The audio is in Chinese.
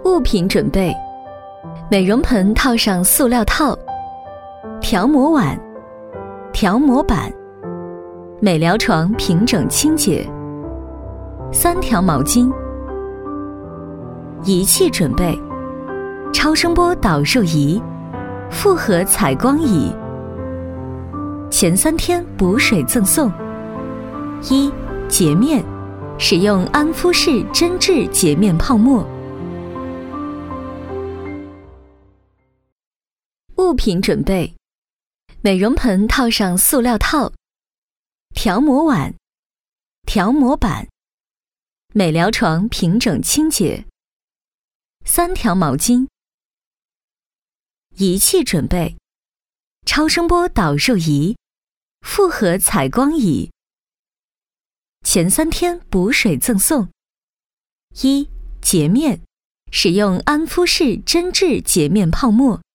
物品准备：美容盆套上塑料套，调模碗、调模板，美疗床平整清洁，3条毛巾。仪器准备：超声波导入仪、复合采光仪。前3天补水赠送：一、洁面，使用安肤氏真质洁面泡沫。物品准备：美容盆套上塑料套，调模碗、调模板，美疗床平整清洁，3条毛巾。仪器准备：超声波导入仪、复合采光仪。前3天补水赠送：一、洁面，使用安肤氏真质洁面泡沫。